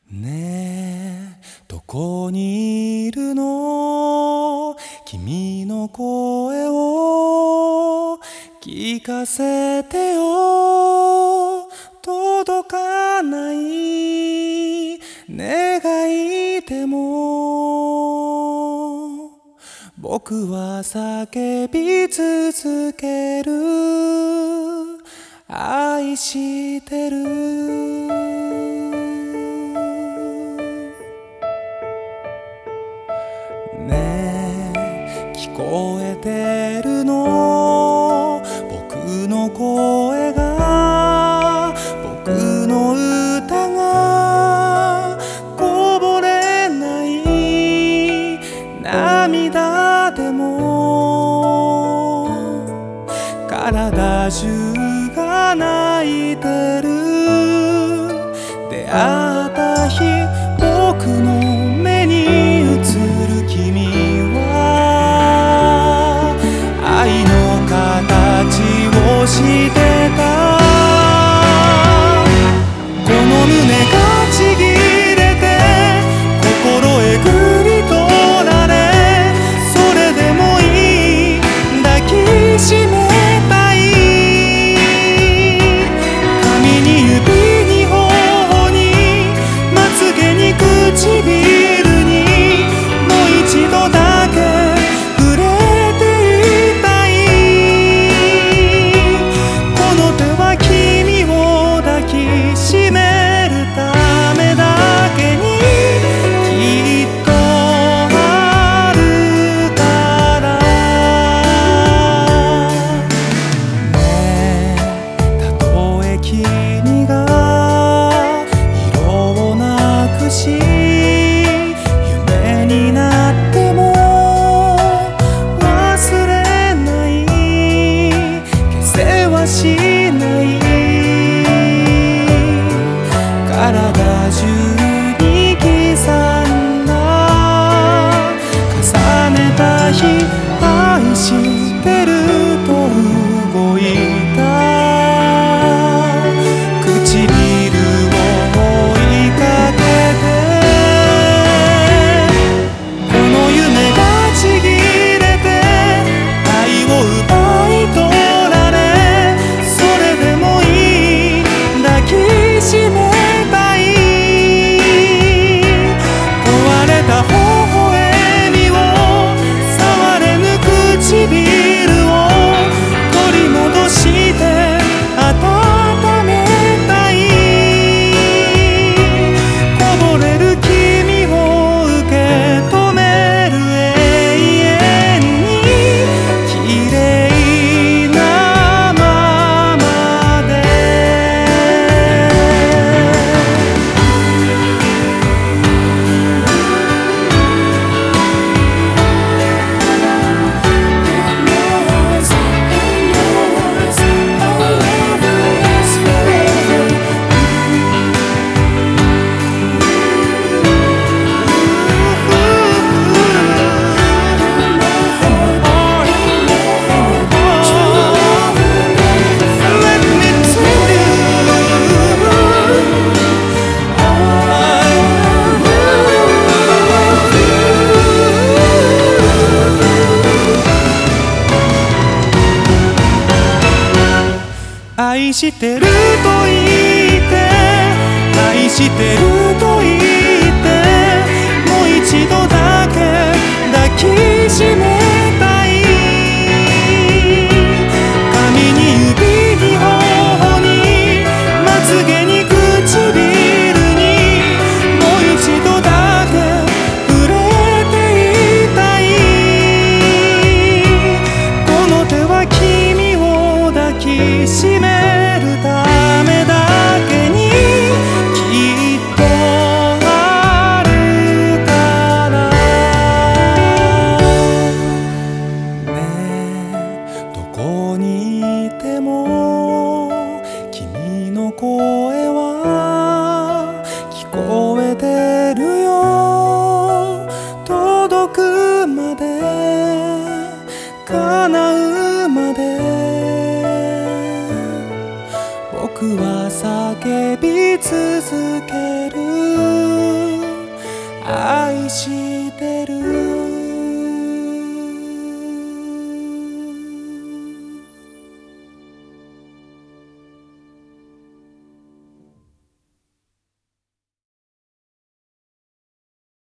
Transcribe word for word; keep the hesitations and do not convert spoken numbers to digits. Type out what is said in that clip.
ねえどこにいるの、君の声を聞かせてよ。届かない願いでも僕は叫び続ける。愛してる。ねえ聞こえてるの、僕の声が、僕の歌がこぼれない涙でも体中が泣いてる。出会った日僕の目に映る君は愛の形をしてた。この胸がちぎれて心へぐり取られ、それでもいい抱きしめたい。髪に指に頬にまつげに唇にもう一度だけ触れていたい。この手は君を抱きしめるためだけにきっとあるからね。たとえ君が色をなくし夢になっても忘れない、消せはしない。体中に刻んだ重ねた日、愛してると動いた唇を追いかけて、この夢がちぎれて愛を奪い取られ、それでもいい抱きしめたい。壊れた微笑みを触れぬ唇を取り戻して温めたい。こぼれる君を受け止める永遠に綺麗なままで。愛してると言って愛してると言ってもう一度だけ抱きしめたい。髪に指に頬にまつげに唇にもう一度だけ触れていたい。この手は君を抱きしめるためだけにきっとあるからね。どこにいても君の声は聞こえてるよ。届くまで叶うまで僕は叫び続ける。 しい